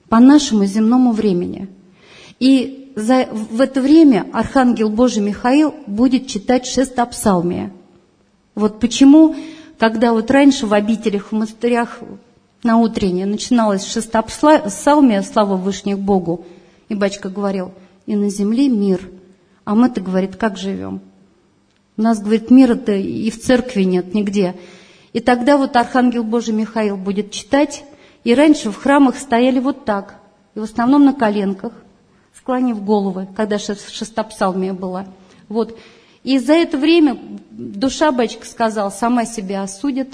по нашему земному времени. И в это время архангел Божий Михаил будет читать шестопсалмие. Вот почему, когда вот раньше в обителях, в монастырях на утреннее начиналось шестопсалмие «Слава Вышних Богу», и батюшка говорил: «И на земле мир». А мы-то, говорит, как живем? У нас, говорит, мира-то и в церкви нет нигде. И тогда вот архангел Божий Михаил будет читать, и раньше в храмах стояли вот так, и в основном на коленках, склонив головы, когда шестопсалмие было. Вот. И за это время душа, батюшка сказал, сама себя осудит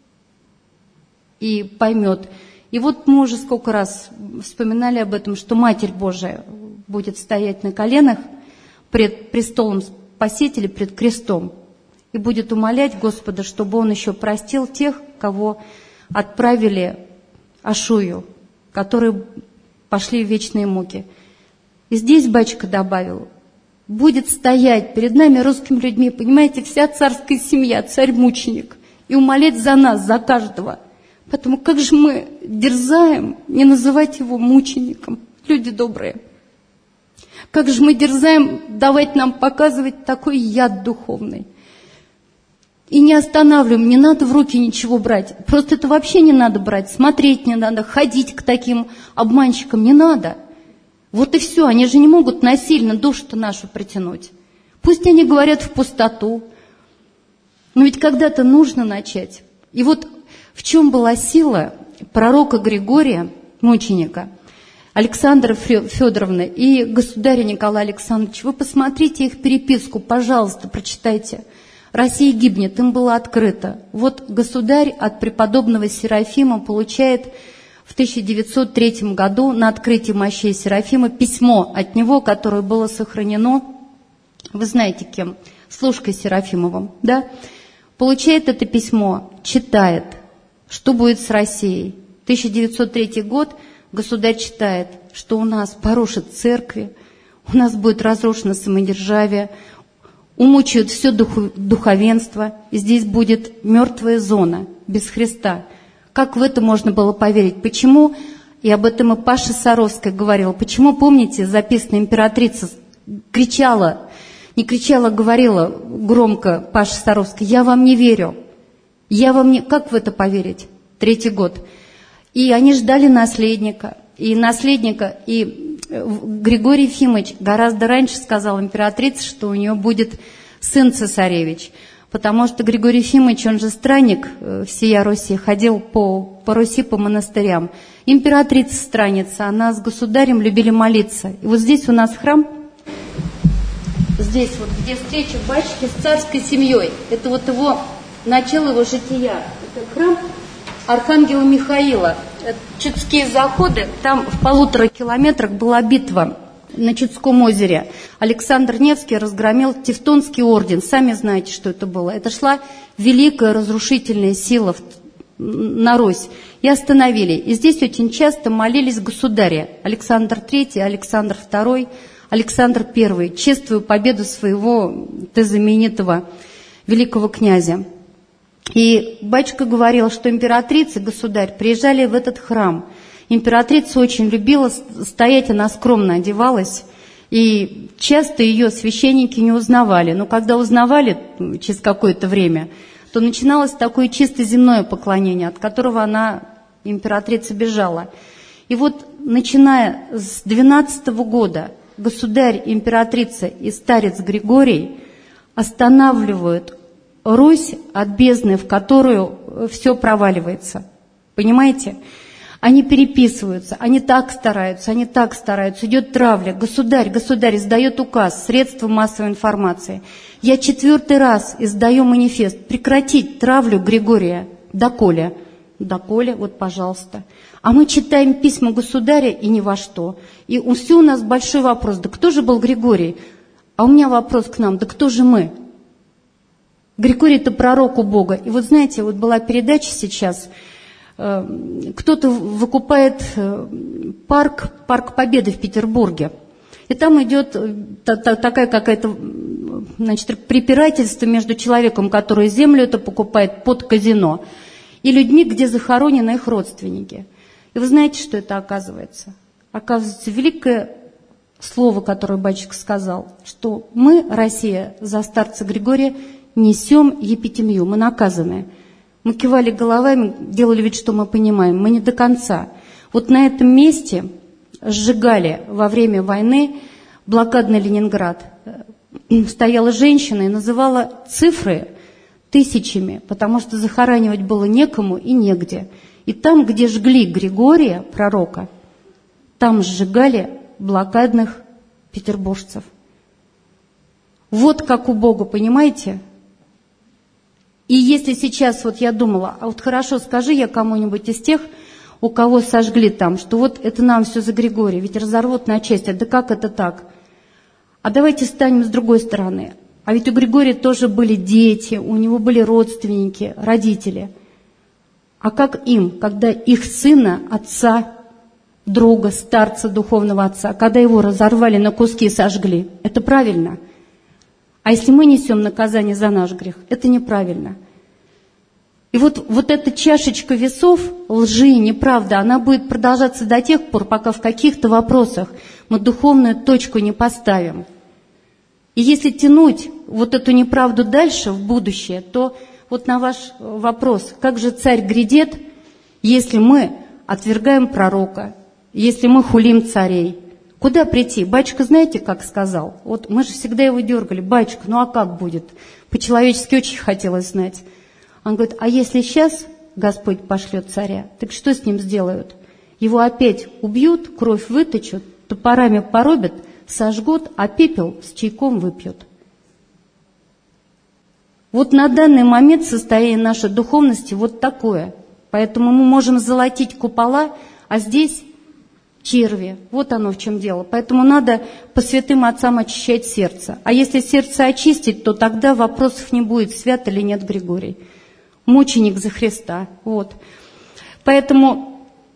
и поймет. И вот мы уже сколько раз вспоминали об этом, что Матерь Божия будет стоять на коленах пред престолом Спасителя, пред крестом, и будет умолять Господа, чтобы Он еще простил тех, кого отправили Ашую, которые пошли в вечные муки. И здесь батюшка добавил: будет стоять перед нами, русскими людьми, понимаете, вся царская семья, царь-мученик, и умолять за нас, за каждого. Поэтому как же мы дерзаем не называть его мучеником, люди добрые. Как же мы дерзаем давать нам показывать такой яд духовный. И не останавливаем, не надо в руки ничего брать. Просто это вообще не надо брать, смотреть не надо, ходить к таким обманщикам не надо. Вот и все, они же не могут насильно душу-то нашу притянуть. Пусть они говорят в пустоту, но ведь когда-то нужно начать. И вот в чем была сила пророка Григория, мученика, Александры Федоровны и государя Николая Александровича. Вы посмотрите их переписку, пожалуйста, прочитайте. Россия гибнет, им было открыто. Вот государь от преподобного Серафима получает в 1903 году на открытии мощей Серафима письмо от него, которое было сохранено, вы знаете кем, Служкой Серафимовым, да? Получает это письмо, читает, что будет с Россией. 1903 год, государь читает, что у нас порушат церкви, у нас будет разрушено самодержавие, умучают все духовенство, и здесь будет мертвая зона без Христа. Как в это можно было поверить? Почему? И об этом и Паша Саровская говорила. Почему, помните, записана императрица кричала, не кричала, говорила громко Паша Саровская: «Я вам не верю, я вам не...» Как в это поверить? 3-й год. И они ждали наследника. И Григорий Ефимович гораздо раньше сказал императрице, что у нее будет сын цесаревич. Потому что Григорий Ефимович, он же странник всея Руси, ходил по Руси, по монастырям. Императрица странница, она с государем любили молиться. И вот здесь у нас храм, здесь вот, где встреча батюшки с царской семьей. Это вот его, начало его жития. Это храм архангела Михаила. Чудские заходы, там в 1,5 километрах была битва на Чудском озере. Александр Невский разгромил Тевтонский орден. Сами знаете, что это было. Это шла великая разрушительная сила на Русь. И остановили. И здесь очень часто молились государи. Александр III, Александр II, Александр I, чествуя победу своего знаменитого великого князя. И батюшка говорил, что императрица, государь, приезжали в этот храм. Императрица очень любила стоять, она скромно одевалась, и часто ее священники не узнавали. Но когда узнавали через какое-то время, то начиналось такое чисто земное поклонение, от которого она, императрица, бежала. И вот, начиная с 12 года, государь, императрица и старец Григорий останавливают Русь от бездны, в которую все проваливается. Понимаете? Они переписываются, они так стараются, идет травля. Государь издает указ, средства массовой информации. Я 4-й раз издаю манифест: прекратить травлю Григория. Доколе? Доколе, вот, пожалуйста. А мы читаем письма государя и ни во что. И все у нас большой вопрос: да кто же был Григорий? А у меня вопрос к нам: да кто же мы? Григорий – это пророк у Бога. И вот знаете, вот была передача сейчас, кто-то выкупает парк Победы в Петербурге. И там идет такая какая-то, значит, препирательство между человеком, который землю это покупает под казино, и людьми, где захоронены их родственники. И вы знаете, что это оказывается? оказывается, великое слово, которое батюшка сказал, что мы, Россия, за старца Григория несем епитемию, мы наказаны. Мы кивали головами, делали вид, что мы понимаем, мы не до конца. Вот на этом месте сжигали во время войны блокадный Ленинград. Стояла женщина и называла цифры тысячами, потому что захоранивать было некому и негде. И там, где жгли Григория, пророка, там сжигали блокадных петербуржцев. Вот как у Бога, понимаете? И если сейчас вот я думала, а вот хорошо, скажи я кому-нибудь из тех, у кого сожгли там, что вот это нам все за Григория, ведь разорвут на части, да как это так? А давайте станем с другой стороны. А ведь у Григория тоже были дети, у него были родственники, родители. А как им, когда их сына, отца, друга, старца, духовного отца, когда его разорвали на куски и сожгли? Это правильно. А если мы несем наказание за наш грех, это неправильно. И вот эта чашечка весов лжи, неправда, она будет продолжаться до тех пор, пока в каких-то вопросах мы духовную точку не поставим. И если тянуть вот эту неправду дальше, в будущее, то вот на ваш вопрос, как же царь грядет, если мы отвергаем пророка, если мы хулим царей? Куда прийти? Батюшка, знаете, как сказал? Вот мы же всегда его дергали. Батюшка, ну а как будет? По-человечески очень хотелось знать. Он говорит, а если сейчас Господь пошлет царя, так что с ним сделают? Его опять убьют, кровь выточат, топорами поробят, сожгут, а пепел с чайком выпьют. Вот на данный момент состояние нашей духовности вот такое. Поэтому мы можем золотить купола, а здесь черви. Вот оно в чем дело. Поэтому надо по святым отцам очищать сердце. А если сердце очистить, то тогда вопросов не будет, свят или нет Григорий. Мученик за Христа. Вот. Поэтому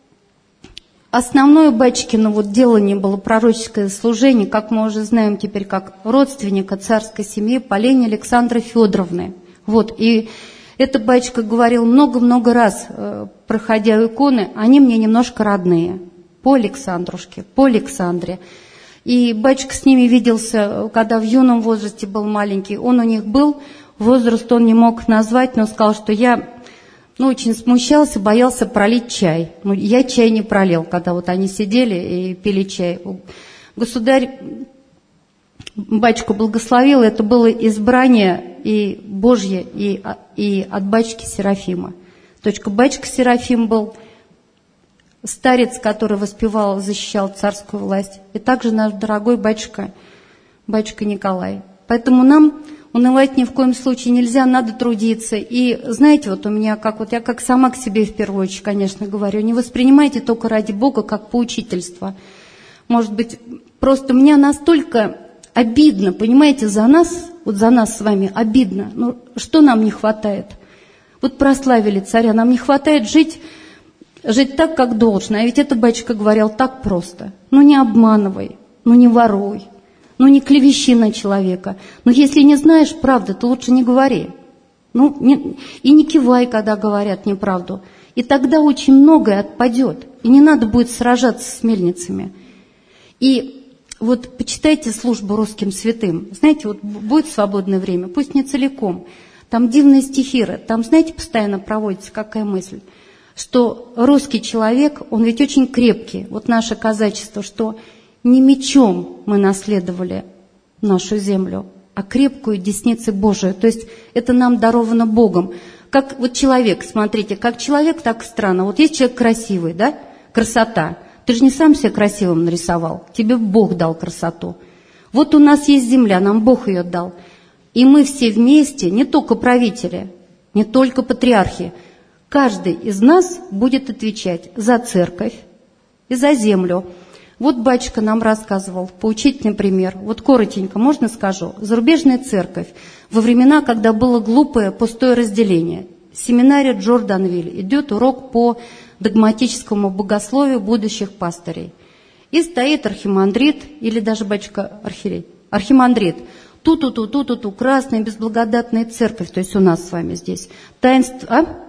основное батюшкино вот делание было пророческое служение, как мы уже знаем теперь, как родственника царской семьи Полени Александры Федоровны. Вот. И это батюшка говорил много-много раз, проходя иконы, они мне немножко родные. По Александрушке, по Александре. И батюшка с ними виделся, когда в юном возрасте был маленький. Он у них был, возраст он не мог назвать, но сказал, что я очень смущался, боялся пролить чай. Я чай не пролил, когда вот они сидели и пили чай. Государь батюшку благословил, это было избрание и Божье, и от батюшки Серафима. Батюшка Серафим был старец, который воспевал, защищал царскую власть. И также наш дорогой батюшка Николай. Поэтому нам унывать ни в коем случае нельзя, надо трудиться. И знаете, вот у меня, я как сама к себе в первую очередь, конечно, говорю, не воспринимайте только ради Бога, как поучительство. Может быть, просто мне настолько обидно, понимаете, за нас, вот за нас с вами обидно. Ну, что нам не хватает? Вот прославили царя, нам не хватает жить так, как должно. А ведь это батюшка говорил так просто. Ну, не обманывай, ну, не воруй. Ну, не клевещи на человека. Но если не знаешь правды, то лучше не говори. И не кивай, когда говорят неправду. И тогда очень многое отпадет. И не надо будет сражаться с мельницами. И вот почитайте службу русским святым. Знаете, вот будет свободное время, пусть не целиком. Там дивные стихиры. Там, знаете, постоянно проводится какая мысль? Что русский человек, он ведь очень крепкий. Вот наше казачество, что не мечом мы наследовали нашу землю, а крепкую десницей Божию. То есть это нам даровано Богом. Как вот человек, смотрите, как человек, так и страна. Вот есть человек красивый, да? Красота. Ты же не сам себя красивым нарисовал. Тебе Бог дал красоту. Вот у нас есть земля, нам Бог ее дал. И мы все вместе, не только правители, не только патриархи, каждый из нас будет отвечать за церковь и за землю. Вот батюшка нам рассказывал, поучительный пример. Вот коротенько, можно скажу? Зарубежная церковь. Во времена, когда было глупое, пустое разделение. Семинария Джорданвиль. Идет урок по догматическому богословию будущих пастырей. И стоит архимандрит, или даже батюшка архиерей, архимандрит. Ту-ту-ту, красная безблагодатная церковь, то есть у нас с вами здесь. Таинство,